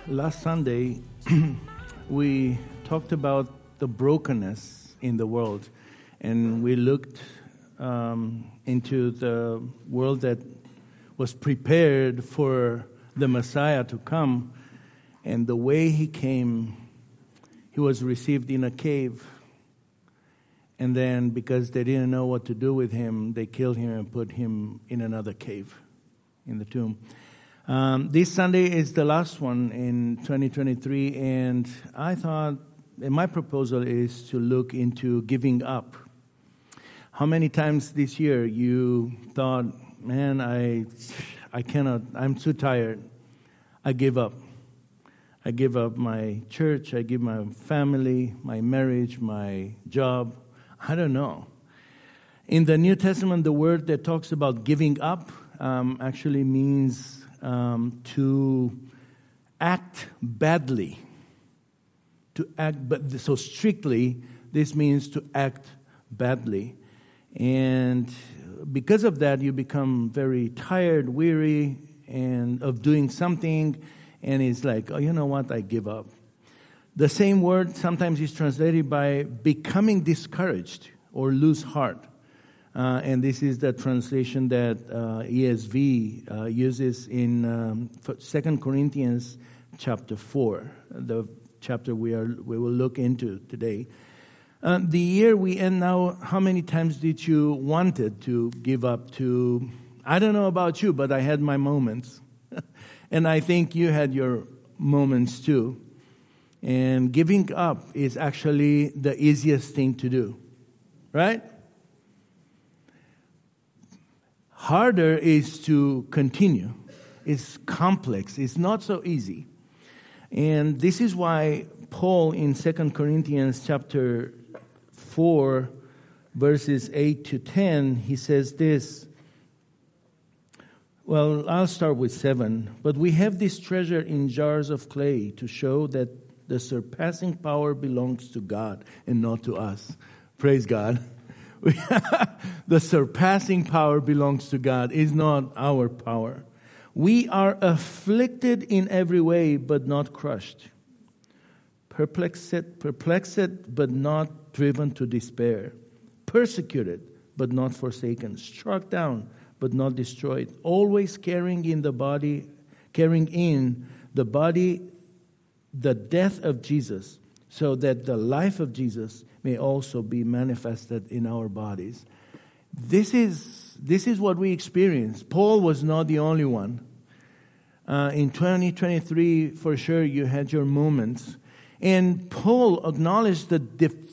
Last Sunday, we talked about the brokenness in the world, and we looked into the world that was prepared for the Messiah to come, and the way he came, he was received in a cave. And then, because they didn't know what to do with him, they killed him and put him in another cave, in the tomb. This Sunday is the last one in 2023, and I thought, and my proposal is to look into giving up. How many times this year you thought, man, I cannot, I'm too tired, I give up. I give up my church, I give my family, my marriage, my job. I don't know. In the New Testament, the word that talks about giving up actually means to act badly. To act, but so strictly, this means to act badly. And because of that, you become very tired, weary, and of doing something, and it's like, oh, you know what, I give up. The same word sometimes is translated by becoming discouraged or lose heart. And this is the translation that ESV uses in 2 Corinthians chapter 4, the chapter we will look into today. The year we end now, how many times did you wanted to give up to, I don't know about you, but I had my moments. And I think you had your moments too. And giving up is actually the easiest thing to do, right? Harder is to continue. It's complex. It's not so easy. And this is why Paul in 2 Corinthians chapter 4, verses 8 to 10, he says this. Well, I'll start with 7. But we have this treasure in jars of clay to show that the surpassing power belongs to God and not to us. Praise God. The surpassing power belongs to God. It's not our power. We are afflicted in every way, but not crushed. Perplexed, but not driven to despair. Persecuted, but not forsaken. Struck down, but not destroyed. Always carrying in the body the death of Jesus, so that the life of Jesus may also be manifested in our bodies. This is what we experience. Paul was not the only one. In 2023, for sure, you had your moments. And Paul acknowledged the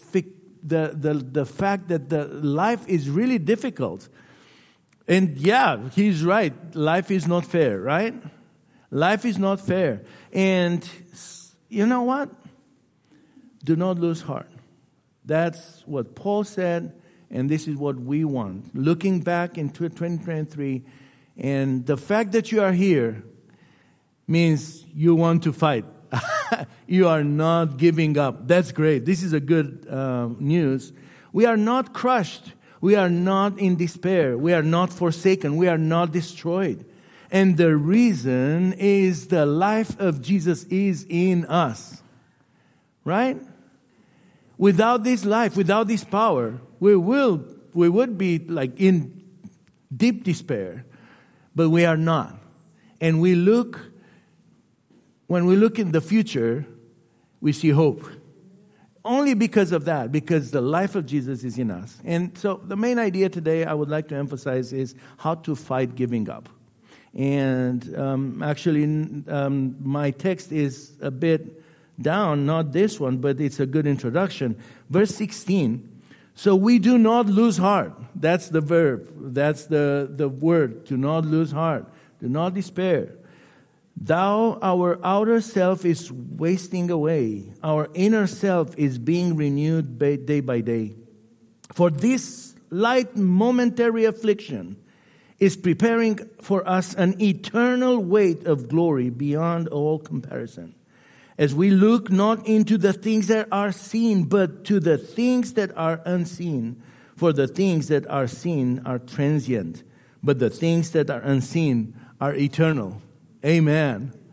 fact that the life is really difficult. And yeah, he's right. Life is not fair, right? Life is not fair. And you know what? Do not lose heart. That's what Paul said, and this is what we want. Looking back into 2023, and the fact that you are here means you want to fight. You are not giving up. That's great. This is a good news. We are not crushed. We are not in despair. We are not forsaken. We are not destroyed. And the reason is the life of Jesus is in us. Right? Without this life, without this power, we would be like in deep despair. But we are not. And when we look in the future, we see hope. Only because of that, because the life of Jesus is in us. And so the main idea today I would like to emphasize is how to fight giving up. And actually, my text is a bit down, not this one, but it's a good introduction. Verse 16, so we do not lose heart. That's the verb. That's the word, to not lose heart. Do not despair. Though our outer self is wasting away, our inner self is being renewed day by day. For this light momentary affliction is preparing for us an eternal weight of glory beyond all comparison. As we look not into the things that are seen, but to the things that are unseen. For the things that are seen are transient, but the things that are unseen are eternal. Amen.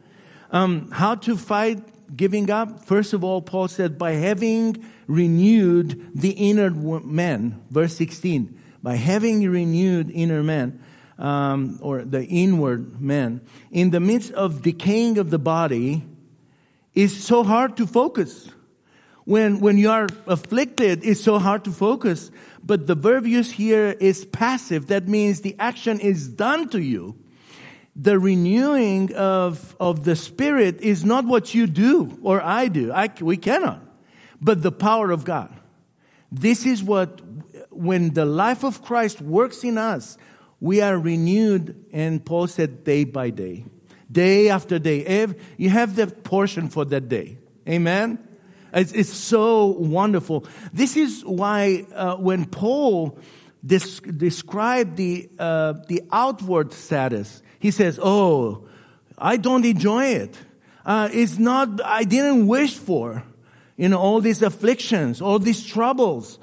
How to fight giving up? First of all, Paul said, by having renewed the inner man. Verse 16. By having renewed inner man, or the inward man, in the midst of decaying of the body, is so hard to focus. When you are afflicted, it's so hard to focus. But the verb used here is passive. That means the action is done to you. The renewing of the Spirit is not what you do or I do. We cannot. But the power of God. This is what, when the life of Christ works in us, we are renewed, and Paul said day by day. Day after day. You have the portion for that day. Amen? It's so wonderful. This is why when Paul described the outward status, he says, "Oh, I don't enjoy it. It's not. I didn't wish for, all these afflictions, all these troubles.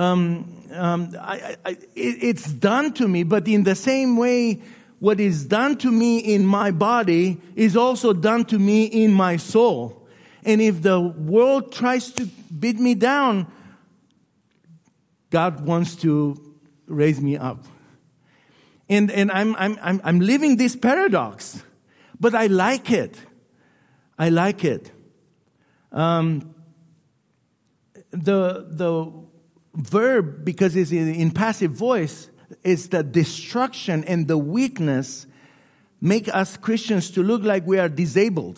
It's done to me. But in the same way, what is done to me in my body is also done to me in my soul." And if the world tries to beat me down, God wants to raise me up. And I'm living this paradox, but I like it. I like it. The verb, because it's in passive voice, is the destruction and the weakness make us Christians to look like we are disabled.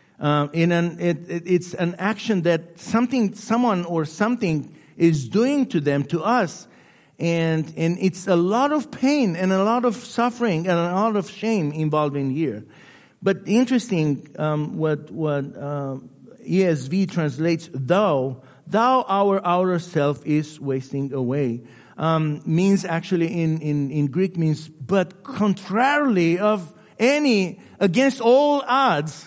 It's an action that someone or something is doing to them, to us, and it's a lot of pain and a lot of suffering and a lot of shame involved in here. But interesting, what ESV translates, thou our outer self is wasting away, means actually in Greek means, but contrarily of against all odds,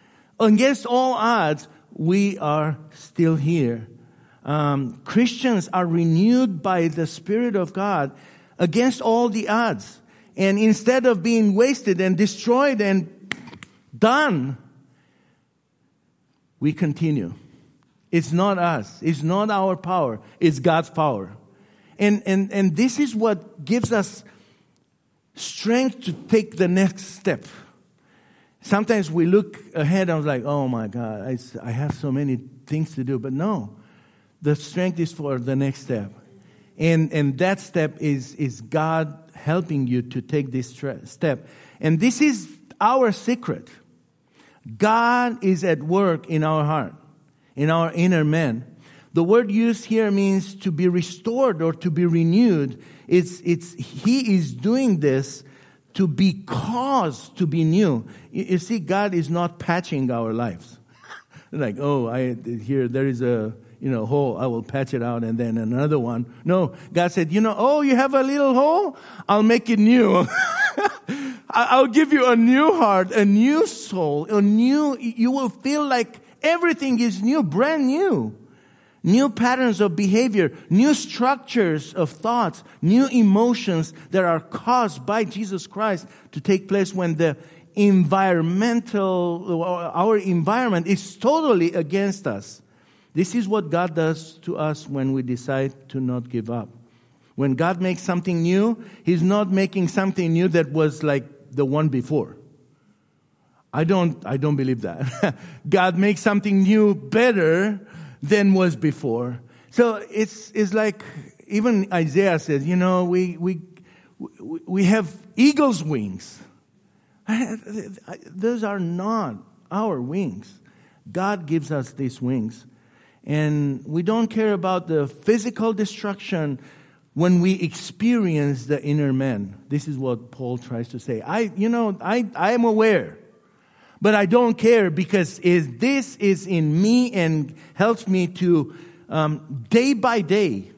we are still here. Christians are renewed by the Spirit of God against all the odds. And instead of being wasted and destroyed and done, we continue. It's not us. It's not our power. It's God's power. And this is what gives us strength to take the next step. Sometimes we look ahead and like, oh my God, I have so many things to do. But no, the strength is for the next step. And that step is God helping you to take this step. And this is our secret. God is at work in our heart, in our inner man. The word used here means to be restored or to be renewed. He is doing this to be caused to be new. You see, God is not patching our lives. Like, there is a hole, I will patch it out, and then another one. No, God said, you have a little hole? I'll make it new. I'll give you a new heart, a new soul, you will feel like everything is new, brand new. New patterns of behavior, new structures of thoughts, new emotions that are caused by Jesus Christ to take place when our environment is totally against us. This is what God does to us when we decide to not give up. When God makes something new, He's not making something new that was like the one before. I don't believe that. God makes something new better than was before. So it's like even Isaiah says, we have eagle's wings. Those are not our wings. God gives us these wings. And we don't care about the physical destruction when we experience the inner man. This is what Paul tries to say. I am aware. But I don't care because this is in me and helps me to day by day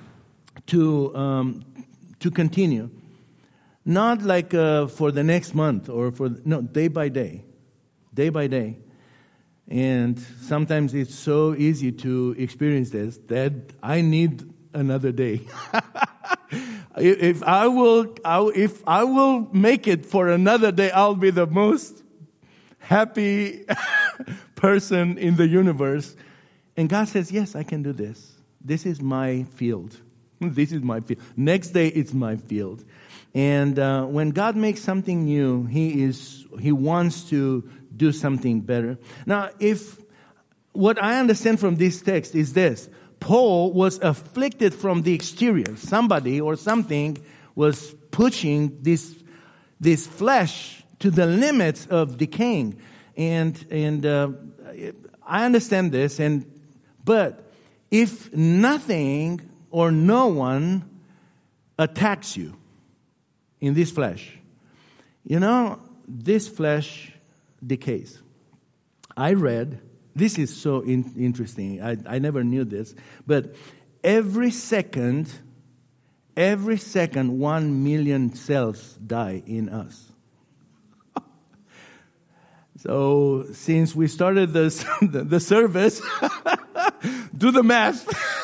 to continue. Not like for the next month or day by day. Day by day. And sometimes it's so easy to experience this that I need another day. If I will make it for another day, I'll be the most happy person in the universe. And God says, yes, I can do this. This is my field. This is my field. Next day, it's my field. And when God makes something new, He wants to do something better. Now, what I understand from this text is this. Paul was afflicted from the exterior. Somebody or something was pushing this flesh to the limits of decaying. And I understand this. But if nothing or no one attacks you in this flesh, this flesh decays. I read, this is so interesting. I never knew this, but every second, 1 million cells die in us. So since we started the service, do the math.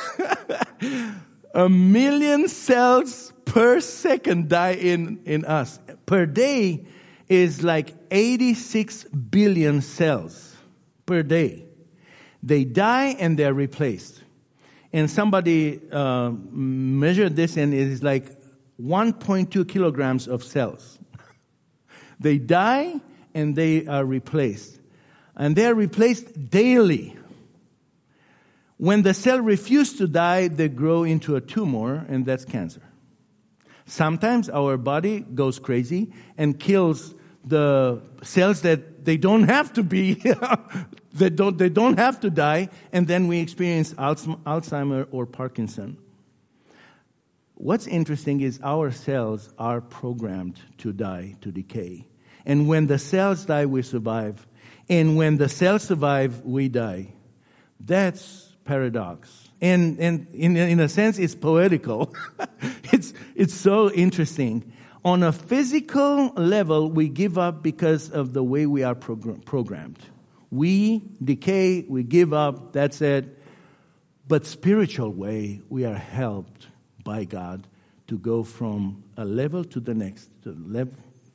1 million cells per second die in us. Per day is like 86 billion cells per day. They die and they're replaced. And somebody measured this, and it is like 1.2 kilograms of cells. They die and they are replaced. And they are replaced daily. When the cell refuses to die, they grow into a tumor, and that's cancer. Sometimes our body goes crazy and kills the cells that they don't have to be, they don't have to die, and then we experience Alzheimer or Parkinson. What's interesting is our cells are programmed to die, to decay. And when the cells die, we survive. And when the cells survive, we die. That's paradox. And in a sense, it's poetical. It's so interesting. On a physical level, we give up because of the way we are programmed. We decay, we give up, that's it. But spiritual way, we are helped by God to go from a level to the next level,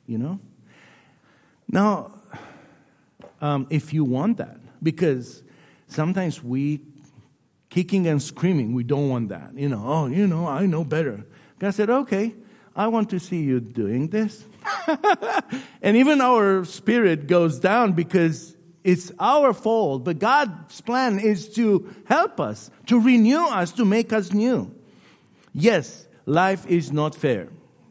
Now, if you want that, because sometimes we kicking and screaming, we don't want that. I know better. God said, okay, I want to see you doing this. And even our spirit goes down because it's our fault. But God's plan is to help us, to renew us, to make us new. Yes, life is not fair.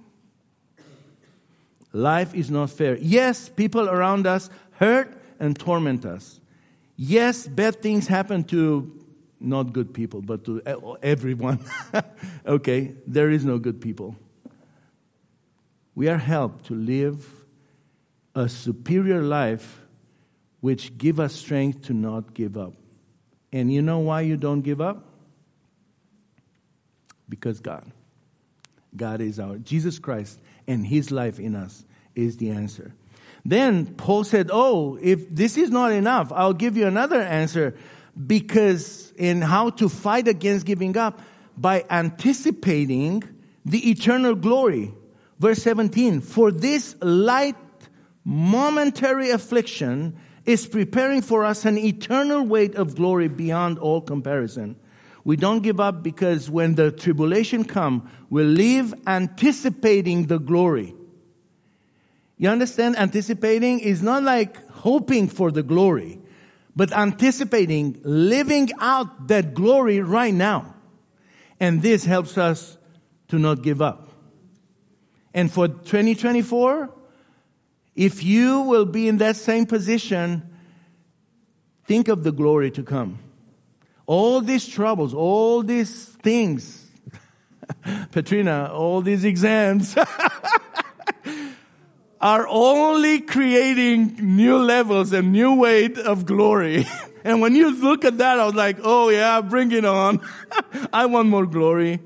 Life is not fair. Yes, people around us hurt and torment us. Yes, bad things happen to not good people, but to everyone. Okay, there is no good people. We are helped to live a superior life which give us strength to not give up. And you know why you don't give up? Because God is Jesus Christ, and His life in us is the answer. Then Paul said, if this is not enough, I'll give you another answer, because in how to fight against giving up, by anticipating the eternal glory. Verse 17, for this light momentary affliction is preparing for us an eternal weight of glory beyond all comparison. We don't give up because when the tribulation comes, we live anticipating the glory. You understand? Anticipating is not like hoping for the glory, but anticipating, living out that glory right now. And this helps us to not give up. And for 2024, if you will be in that same position, think of the glory to come. All these troubles, all these things, Petrina, all these exams are only creating new levels and new weight of glory. And when you look at that, I was like, oh yeah, bring it on. I want more glory.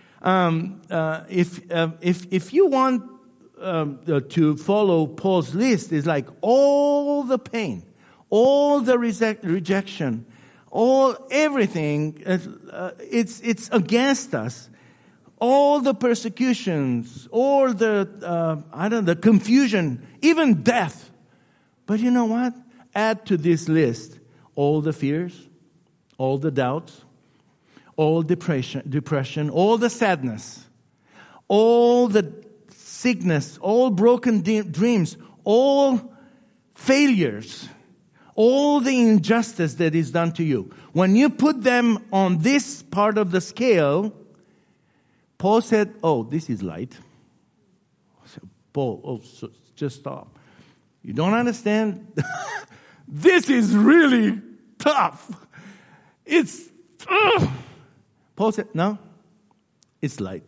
If you want to follow Paul's list, it's like all the pain, all the rejection, everything, it's against us. All the persecutions, all the confusion, even death. But you know what? Add to this list all the fears, all the doubts, all depression, all the sadness, all the sickness, all broken dreams, all failures, all the injustice that is done to you. When you put them on this part of the scale, Paul said, oh, this is light. So Paul, so just stop. You don't understand? This is really tough. It's, Paul said, no, it's light.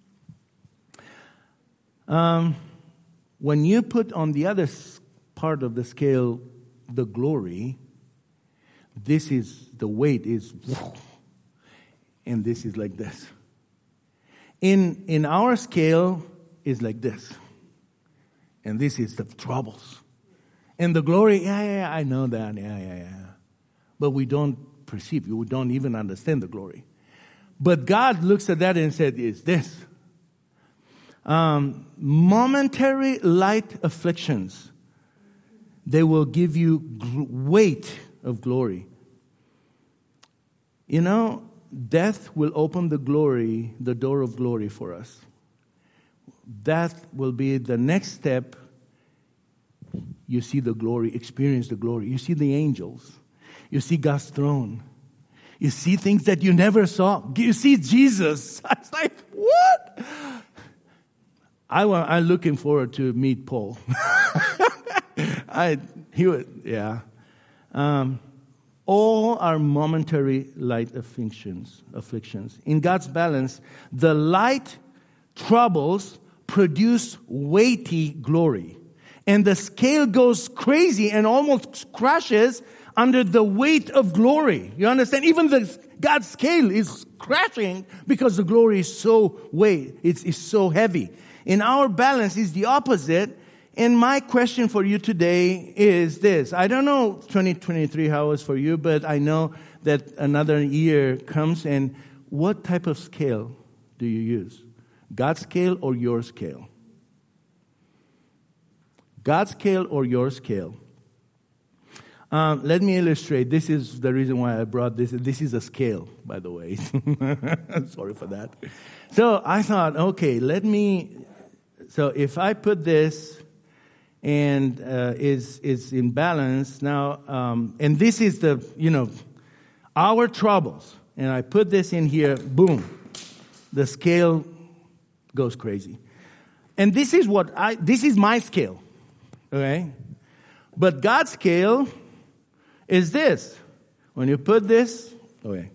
When you put on the other part of the scale the glory, this is, the weight is, and this is like this. In our scale is like this. And this is the troubles. And the glory, yeah, I know that, yeah. But we don't perceive, we don't even understand the glory. But God looks at that and said, it's this. Momentary light afflictions, they will give you weight of glory. You know, death will open the door of glory for us. That will be the next step. You see the glory, experience the glory. You see the angels. You see God's throne. You see things that you never saw. You see Jesus. I was like, what? I'm looking forward to meet Paul. All are momentary light afflictions. In God's balance, the light troubles produce weighty glory. And the scale goes crazy and almost crashes under the weight of glory. You understand? Even God's scale is crashing because the glory is so it's so heavy. In our balance is the opposite. And my question for you today is this. I don't know 2023 how it was for you, but I know that another year comes, and what type of scale do you use? God's scale or your scale? God's scale or your scale? Let me illustrate. This is the reason why I brought this. This is a scale, by the way. Sorry for that. So I thought, okay, so if I put this and is in balance now, and this is our troubles, and I put this in here, boom, the scale goes crazy. And this is my scale, okay? But God's scale is this. When you put this, okay.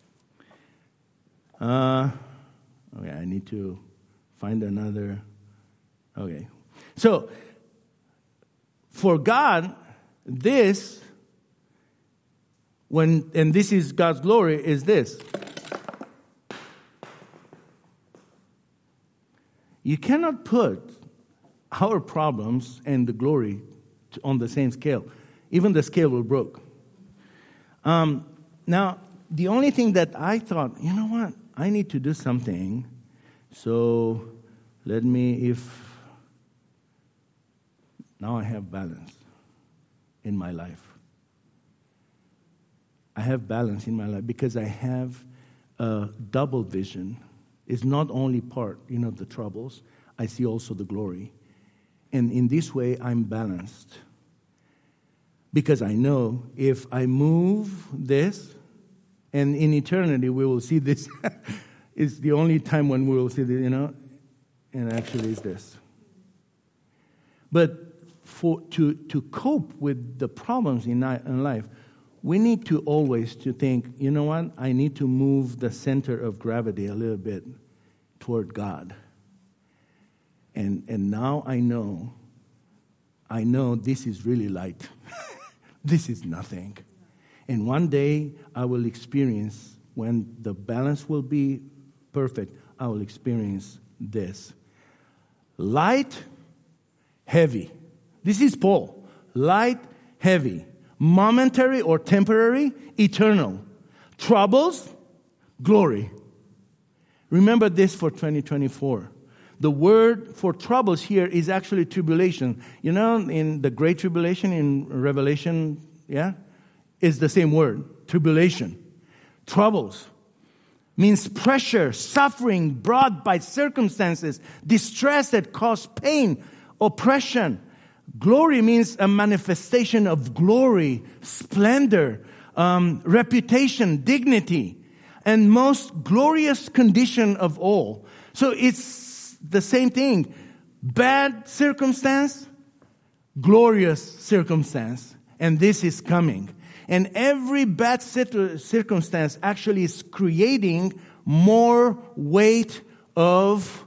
I need to find another, okay. So, for God, and this is God's glory, is this. You cannot put our problems and the glory on the same scale. Even the scale will broke. Now, the only thing that I thought, you know what? I need to do something. So, now I have balance in my life. I have balance in my life because I have a double vision. It's not only part, the troubles. I see also the glory. And in this way, I'm balanced. Because I know if I move this, and in eternity we will see this. It's the only time when we will see this, and actually it's this. But to cope with the problems in life, we need to always think, you know what? I need to move the center of gravity a little bit toward God. And now I know this is really light. This is nothing. And one day I will experience, when the balance will be perfect, I will experience this. Light, heavy. This is Paul. Light, heavy. Momentary or temporary, eternal. Troubles, glory. Remember this for 2024. The word for troubles here is actually tribulation. You know, in the Great Tribulation in Revelation, is the same word, tribulation. Troubles means pressure, suffering brought by circumstances, distress that cause pain, oppression. Glory means a manifestation of glory, splendor, reputation, dignity, and most glorious condition of all. So it's the same thing. Bad circumstance, glorious circumstance. And this is coming. And every bad circumstance actually is creating more weight of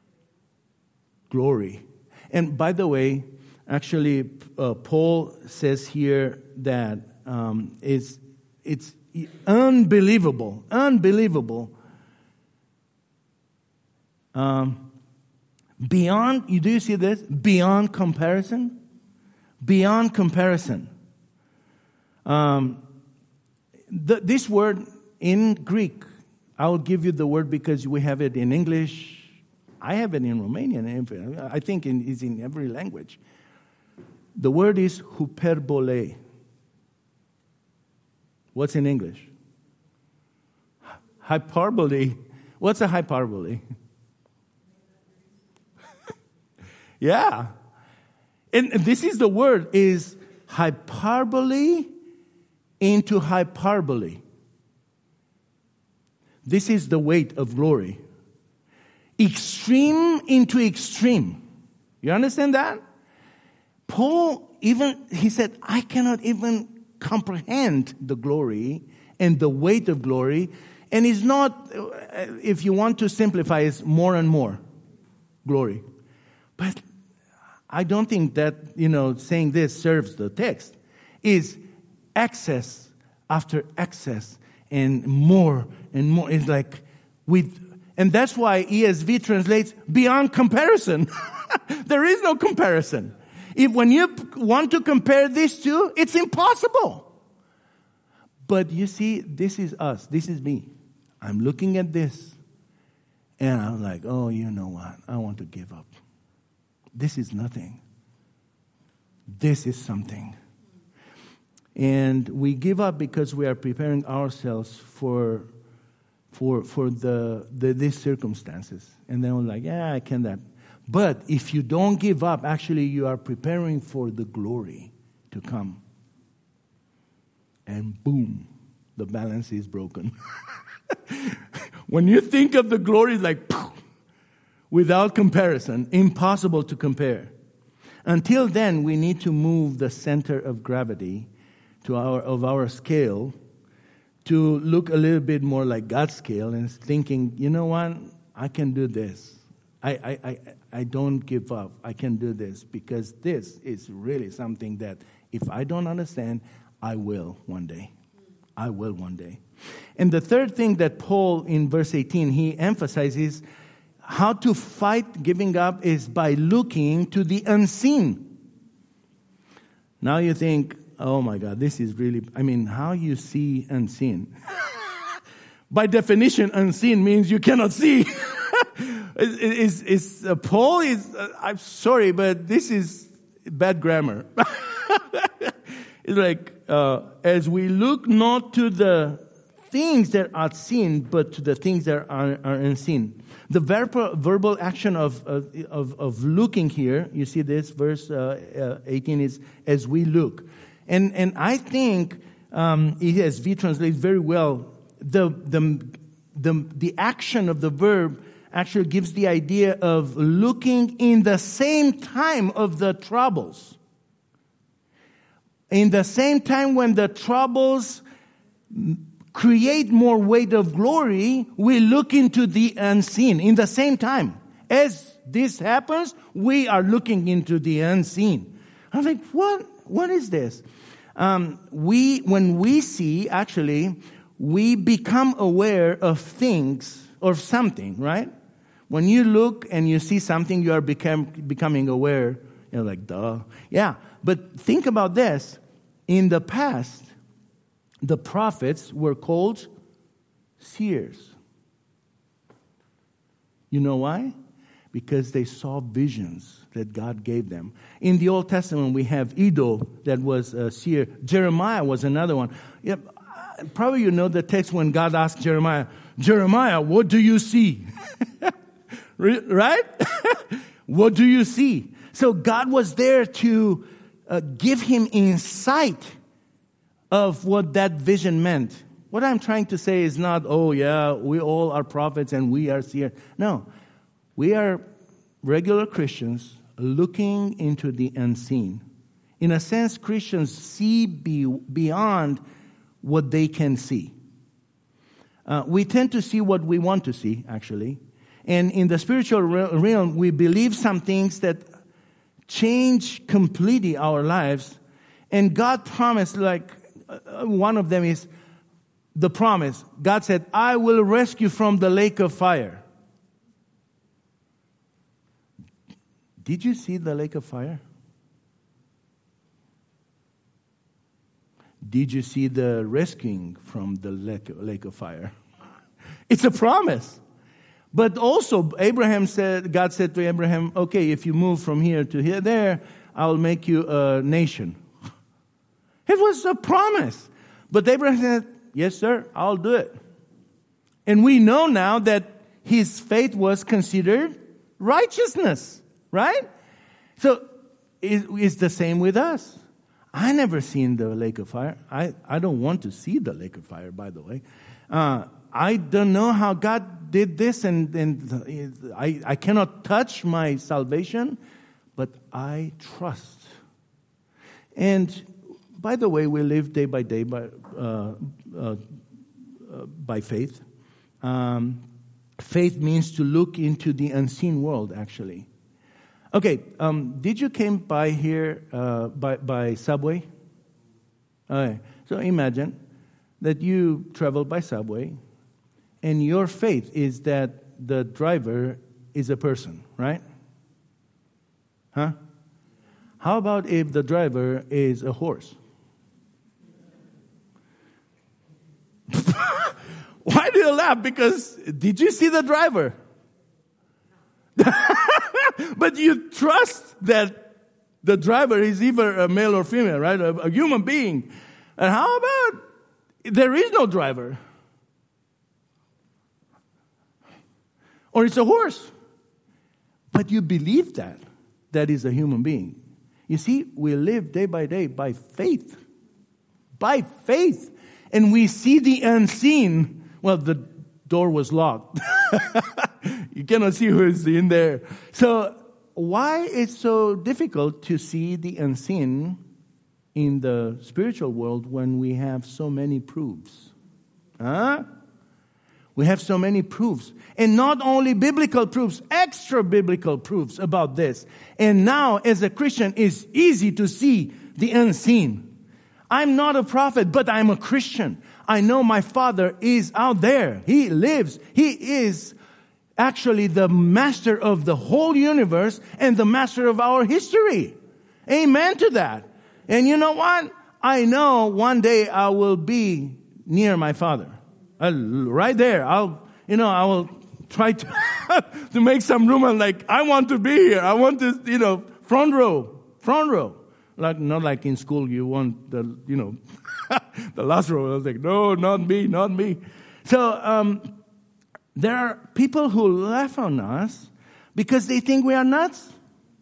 glory. And by the way, actually, Paul says here that it's unbelievable. Beyond, do you see this? Beyond comparison. Beyond comparison. This word in Greek, I will give you the word because we have it in English. I have it in Romanian. I think it's in every language. The word is hyperbole. What's in English? Hyperbole. What's a hyperbole? Yeah. And this is the word, is hyperbole into hyperbole. This is the weight of glory. Extreme into extreme. You understand that? Paul he said, I cannot even comprehend the glory and the weight of glory. And it's not, if you want to simplify, it's more and more glory. But I don't think that, saying this serves the text. Is excess after excess and more. It's like and that's why ESV translates beyond comparison. There is no comparison. When you want to compare these two, it's impossible. But you see, this is us. This is me. I'm looking at this, and I'm like, oh, you know what? I want to give up. This is nothing. This is something. And we give up because we are preparing ourselves for these circumstances. And then we're like, I can that. But if you don't give up, actually you are preparing for the glory to come. And boom, the balance is broken. When you think of the glory, it's like, poof, without comparison, impossible to compare. Until then, we need to move the center of gravity of our scale to look a little bit more like God's scale and thinking, you know what, I can do this. I don't give up. I can do this because this is really something that if I don't understand, I will one day. I will one day. And the third thing that Paul in verse 18, he emphasizes how to fight giving up is by looking to the unseen. Now you think, oh my God, this is really, how you see unseen? By definition, unseen means you cannot see. Paul is, I'm sorry, but this is bad grammar. It's like, as we look not to the things that are seen, but to the things that are unseen. The verbal action of looking here, you see this, verse 18 is, as we look. And I think ESV translates very well. The action of the verb actually gives the idea of looking in the same time of the troubles. In the same time when the troubles create more weight of glory, we look into the unseen. In the same time. As this happens, we are looking into the unseen. I'm like, what is this? When we see, actually, we become aware of things or something, right? When you look and you see something, you are becoming aware. You're like, duh. Yeah, but think about this. In the past, the prophets were called seers. You know why? because they saw visions that God gave them. In the Old Testament, we have Iddo that was a seer. Jeremiah was another one. Yeah, probably you know the text when God asked Jeremiah, Jeremiah, what do you see? Right? What do you see? So God was there to give him insight of what that vision meant. What I'm trying to say is not, oh yeah, we all are prophets and we are seers. No, we are regular Christians looking into the unseen. In a sense, Christians see beyond what they can see. We tend to see what we want to see, actually. And in the spiritual realm, we believe some things that change completely our lives. And God promised, like, one of them is the promise. God said, I will rescue from the lake of fire. Did you see the lake of fire? Did you see the rescuing from the lake of fire? It's a promise. But also, God said to Abraham, okay, if you move from here to here, there, I'll make you a nation. It was a promise. But Abraham said, yes, sir, I'll do it. And we know now that his faith was considered righteousness, right? So it's the same with us. I never seen the lake of fire. I don't want to see the lake of fire, by the way. I don't know how God did this, and I cannot touch my salvation, but I trust. And by the way, we live day by day by faith. Faith means to look into the unseen world, actually. Okay, did you came by here by subway? Okay, so imagine that you travel by subway, and your faith is that the driver is a person, right? Huh? How about if the driver is a horse? Why do you laugh? Because did you see the driver? But you trust that the driver is either a male or female, right? A human being. And how about there is no driver? Or it's a horse. But you believe that is a human being. You see, we live day by day by faith. By faith. And we see the unseen. Well, the door was locked. You cannot see who is in there. So why it's so difficult to see the unseen in the spiritual world when we have so many proofs? Huh? We have so many proofs. And not only biblical proofs, extra biblical proofs about this. And now, as a Christian, it's easy to see the unseen. I'm not a prophet, but I'm a Christian. I know my Father is out there. He lives. He is actually the master of the whole universe and the master of our history. Amen to that. And you know what? I know one day I will be near my Father. Right there. I will try to to make some room. And like, I want to be here. I want to, front row. Like, not like in school, you want the, the last row. I was like, no, not me. So, there are people who laugh on us because they think we are nuts.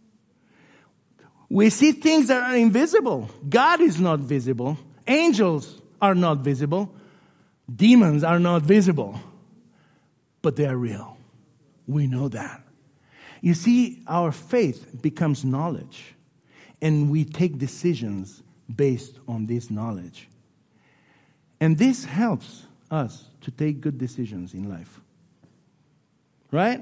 We see things that are invisible. God is not visible. Angels are not visible. Demons are not visible. But they are real. We know that. You see, our faith becomes knowledge. And we take decisions based on this knowledge. And this helps us to take good decisions in life. Right?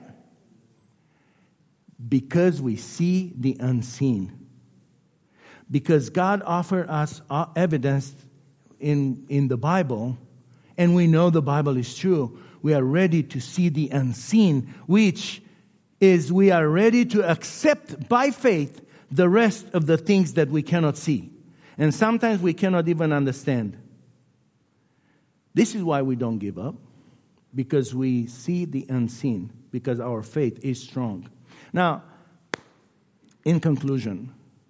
Because we see the unseen. Because God offered us evidence in the Bible, and we know the Bible is true. We are ready to see the unseen, which is we are ready to accept by faith the rest of the things that we cannot see. And sometimes we cannot even understand. This is why we don't give up. Because we see the unseen. Because our faith is strong. Now, in conclusion,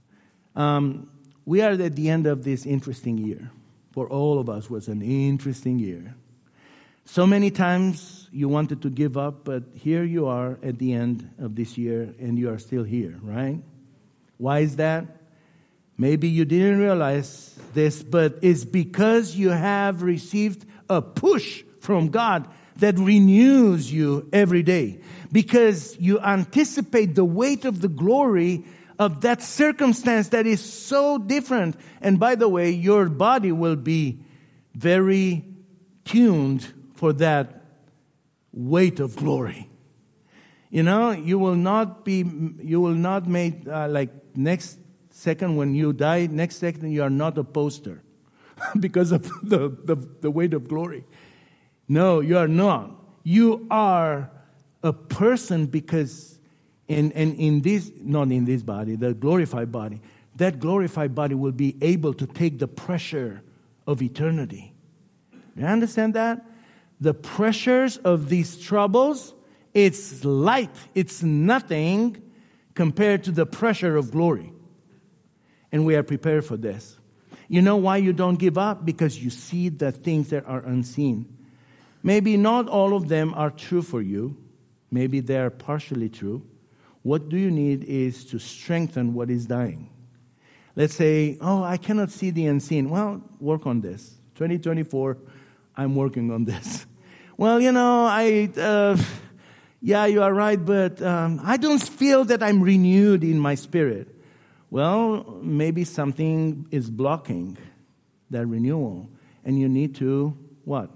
we are at the end of this interesting year. For all of us, was an interesting year. So many times you wanted to give up, but here you are at the end of this year, and you are still here, right? Why is that? Maybe you didn't realize this, but it's because you have received a push from God that renews you every day. Because you anticipate the weight of the glory of that circumstance that is so different. And by the way, your body will be very tuned for that weight of glory. You know, you will not make like next second when you die, next second you are not a poster because of the weight of glory. No, you are not. You are a person because in this, not in this body, the glorified body, that glorified body will be able to take the pressure of eternity. You understand that? The pressures of these troubles, it's light, it's nothing compared to the pressure of glory. And we are prepared for this. You know why you don't give up? Because you see the things that are unseen. Maybe not all of them are true for you. Maybe they are partially true. What do you need is to strengthen what is dying. Let's say, oh, I cannot see the unseen. Well, work on this. 2024, I'm working on this. Well, you know, yeah, you are right, but I don't feel that I'm renewed in my spirit. Well, maybe something is blocking that renewal, and you need to, what?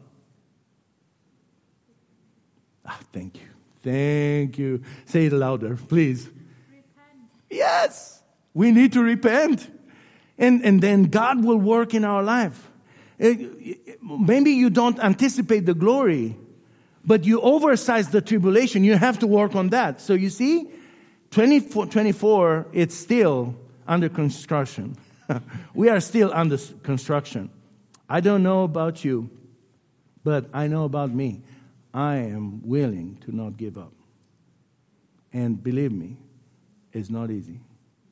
Thank you. Thank you. Say it louder, please. Repent. Yes, we need to repent. And then God will work in our life. Maybe you don't anticipate the glory, but you oversize the tribulation. You have to work on that. So you see, 24, it's still under construction. We are still under construction. I don't know about you, but I know about me. I am willing to not give up. And believe me, it's not easy.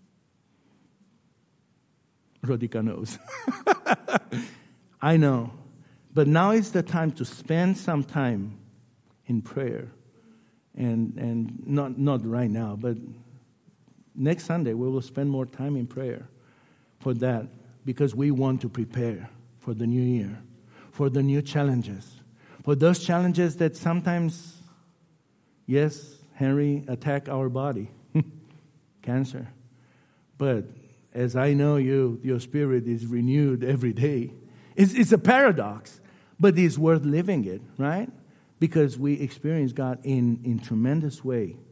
Rodica knows. I know. But now is the time to spend some time in prayer. And not right now, but next Sunday we will spend more time in prayer for that, because we want to prepare for the new year, for the new challenges, for those challenges that sometimes, yes, Henry, attack our body, cancer. But as I know you, your spirit is renewed every day. It's a paradox, but it's worth living it, right? Because we experience God in tremendous way